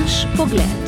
Naš pogled.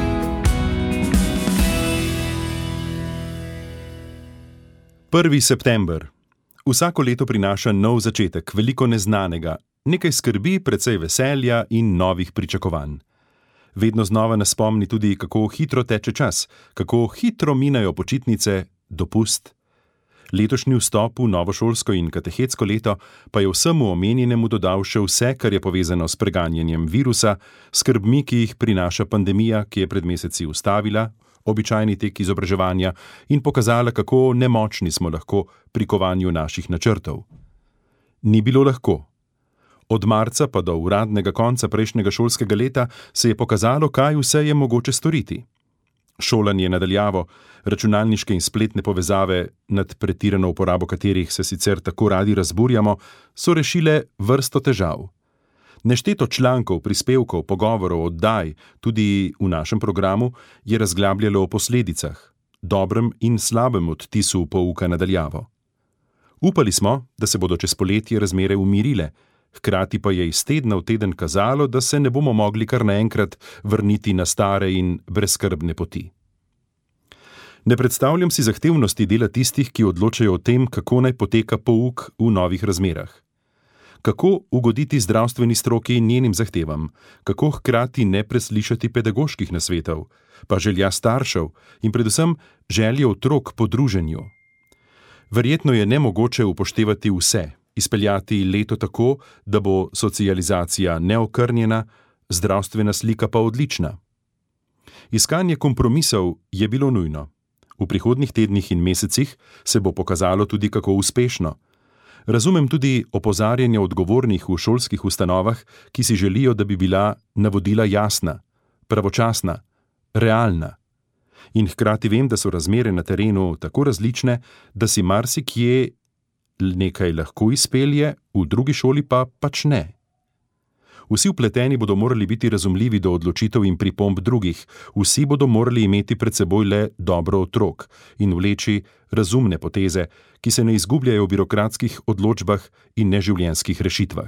Prvi september. Vsako leto prinaša nov začetek, veliko neznanega, nekaj skrbi, precej veselja in novih pričakovanj. Vedno znova nas spomni tudi, kako hitro teče čas, kako hitro minajo počitnice, dopust. Letošnji vstop v novošolsko in katehetsko leto pa je vsemu omenjenemu dodal še vse, kar je povezano s preganjanjem virusa, skrbmi, ki jih prinaša pandemija, ki je pred meseci ustavila običajni tek izobraževanja in pokazala, kako nemočni smo lahko pri kovanju naših načrtov. Ni bilo lahko. Od marca pa do uradnega konca prejšnjega šolskega leta se je pokazalo, kaj vse je mogoče storiti. Šolanje na daljavo, računalniške in spletne povezave, nad pretirano uporabo katerih se sicer tako radi razburjamo, so rešile vrsto težav. Nešteto člankov, prispevkov, pogovorov, oddaj, tudi v našem programu, je razglabljalo o posledicah, dobrem in slabem odtisu pouka na daljavo. Upali smo, da se bodo čez poletje razmere umirile, hkrati pa je iz tedna v teden kazalo, da se ne bomo mogli kar naenkrat vrniti na stare in brezskrbne poti. Ne predstavljam si zahtevnosti dela tistih, ki odločajo o tem, kako naj poteka pouk v novih razmerah. Kako ugoditi zdravstveni stroki in njenim zahtevam, kako hkrati ne preslišati pedagoških nasvetov, pa želja staršev in predvsem želje otrok po druženju. Verjetno je nemogoče upoštevati vse, izpeljati leto tako, da bo socializacija neokrnjena, zdravstvena slika pa odlična. Iskanje kompromisov je bilo nujno. V prihodnjih tednih in mesecih se bo pokazalo tudi, kako uspešno. Razumem tudi opozarjanje odgovornih v šolskih ustanovah, ki si želijo, da bi bila navodila jasna, pravočasna, realna. In hkrati vem, da so razmere na terenu tako različne, da si marsikje nekaj lahko izpelje, v drugi šoli pa pač ne. Vsi vpleteni bodo morali biti razumljivi do odločitev in pripomb drugih, vsi bodo morali imeti pred seboj le dobro otrok in vleči razumne poteze, ki se ne izgubljajo v birokratskih odločbah in neživljenjskih rešitvah.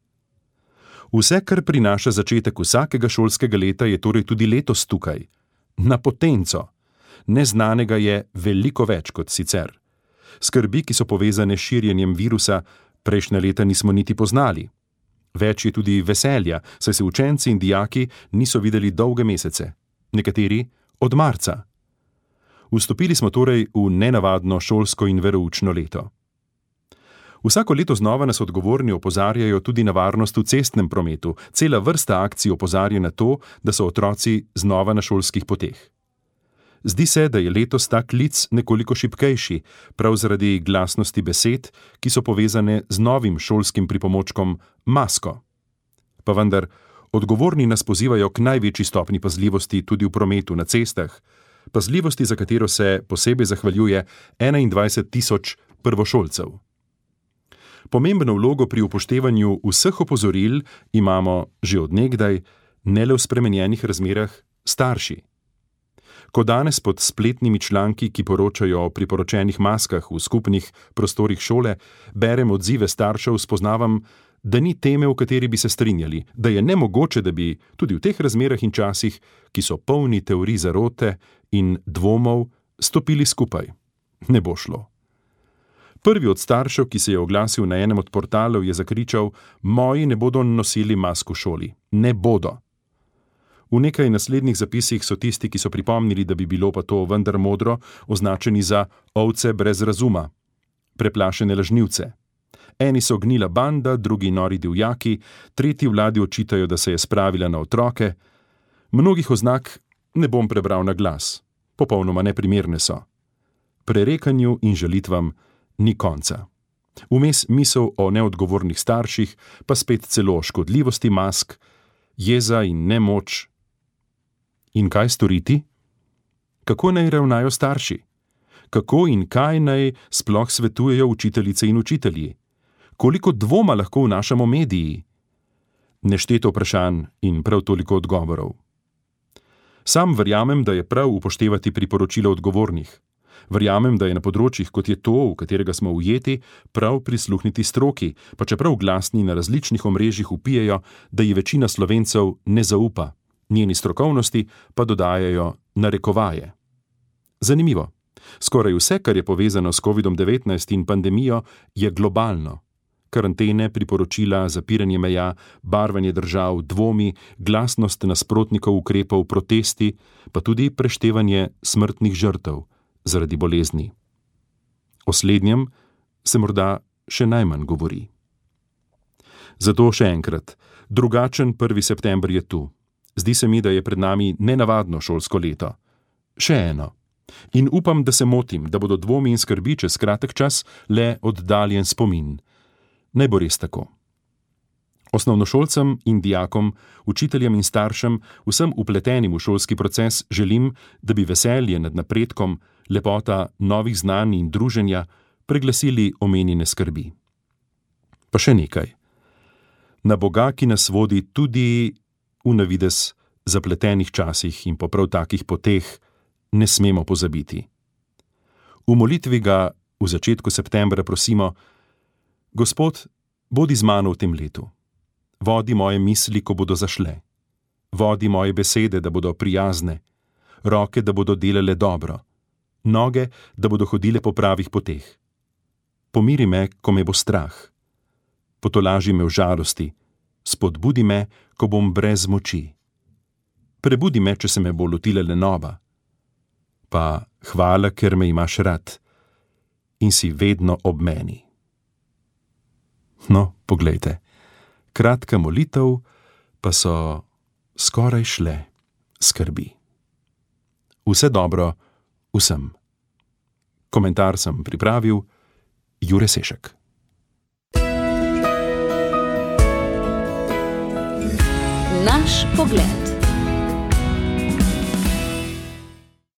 Vse, kar prinaša začetek vsakega šolskega leta, je torej tudi letos tukaj. Na potenco. Neznanega je veliko več kot sicer. Skrbi, ki so povezane s širjenjem virusa, prejšnja leta nismo niti poznali. Več je tudi veselja, saj se učenci in dijaki niso videli dolge mesece, nekateri od marca. Vstopili smo torej v nenavadno šolsko in veroučno leto. Vsako leto znova nas odgovorni opozarjajo tudi na varnost v cestnem prometu, cela vrsta akcij opozarja na to, da so otroci znova na šolskih poteh. Zdi se, da je letos ta klic nekoliko šibkejši, prav zaradi glasnosti besed, ki so povezane z novim šolskim pripomočkom masko. Pa vendar, odgovorni nas pozivajo k največji stopnji pazljivosti tudi v prometu na cestah, pazljivosti, za katero se posebej zahvaljuje 21.000 prvošolcev. Pomembno vlogo pri upoštevanju vseh opozoril imamo že od nekdaj, ne le v spremenjenih razmerah, starši. Ko danes pod spletnimi članki, ki poročajo o priporočenih maskah v skupnih prostorih šole, berem odzive staršev, spoznavam, da ni teme, v kateri bi se strinjali, da je nemogoče, da bi tudi v teh razmerah in časih, ki so polni teorij zarote in dvomov, stopili skupaj. Ne bo šlo. Prvi od staršev, ki se je oglasil na enem od portalov, je zakričal: "Moji ne bodo nosili mask v šoli. Ne bodo." V nekaj naslednjih zapisih so tisti, ki so pripomnili, da bi bilo pa to vendar modro, označeni za ovce brez razuma, preplašene lažnivce. Eni so gnila banda, drugi nori divjaki, tretji vladi očitajo, da se je spravila na otroke. Mnogih oznak ne bom prebral na glas, popolnoma neprimerne so. Prerekanju in žalitvam ni konca. Vmes misel o neodgovornih starših, pa spet celo o škodljivosti mask, jeza in nemoč. In kaj storiti? Kako naj ravnajo starši? Kako in kaj naj sploh svetujejo učiteljice in učitelji? Koliko dvoma lahko vnašamo mediji? Nešteto vprašanj in prav toliko odgovorov. Sam verjamem, da je prav upoštevati priporočila odgovornih. Verjamem, da je na področjih, kot je to, v katerega smo ujeti, prav prisluhniti stroki, pa čeprav glasni na različnih omrežjih vpijejo, da ji večina Slovencev ne zaupa. njeni strokovnosti pa dodajajo narekovaje. Zanimivo. Skoraj vse, kar je povezano s COVID-19 in pandemijo, je globalno. Karantene, priporočila, zapiranje meja, barvanje držav, dvomi, glasnost nasprotnikov ukrepov, protesti, pa tudi preštevanje smrtnih žrtev zaradi bolezni. O slednjem se morda še najmanj govori. Zato še enkrat, drugačen 1. september je tu. Zdi se mi, da je pred nami nenavadno šolsko leto. Še eno. In upam, da se motim, da bodo dvomi in skrbi čez kratek čas le oddaljen spomin. Naj bo res tako. Osnovnošolcem in dijakom, učiteljem in staršem, vsem vpletenim v šolski proces želim, da bi veselje nad napredkom, lepota novih znanj in druženja preglasili omenjene skrbi. Pa še nekaj. Na Boga, ki nas vodi tudi v navidez zapletenih časih in po prav takih poteh, ne smemo pozabiti. V molitvi ga v začetku septembra prosimo: Gospod, bodi z mano v tem letu. Vodi moje misli, ko bodo zašle. Vodi moje besede, da bodo prijazne. Roke, da bodo delale dobro. Noge, da bodo hodile po pravih poteh. Pomiri me, ko me bo strah. Potolaži me v žalosti. Spodbudi me, ko bom brez moči. Prebudi me, če se me bo lotila lenoba. Pa hvala, ker me imaš rad in si vedno ob meni. No, poglejte, kratka molitev, pa so skoraj šle skrbi. Vse dobro vsem. Komentar sem pripravil Jure Sešek. Naš pogled.